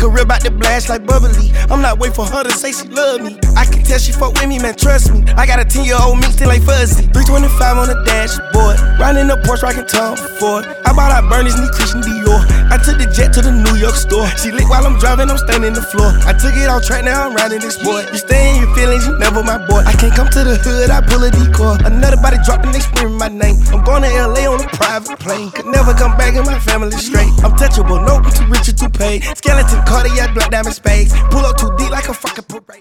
career about to blast like bubbly. I'm not waiting for her to say she love me. I can tell she fuck with me, man, trust me. I got a 10-year-old me still like fuzzy. 325 on the dashboard, riding the Porsche, rockin' Tom Ford. I bought out Bernie's knee, Christian Dior. I took the jet to the New York store. She lit while I'm driving, I'm standing the floor. I took it off track, now I'm riding this sport. You stay in your feelings, you never my boy. I can't come to the hood, I pull a decoy. Another body drop and they scream my name. I'm going to LA on a private plane. Could never come back and my family straight. I'm touchable, no, I'm too rich or too paid. Skeleton, cardiac, black diamond spades. Pull up too deep like a fucking parade.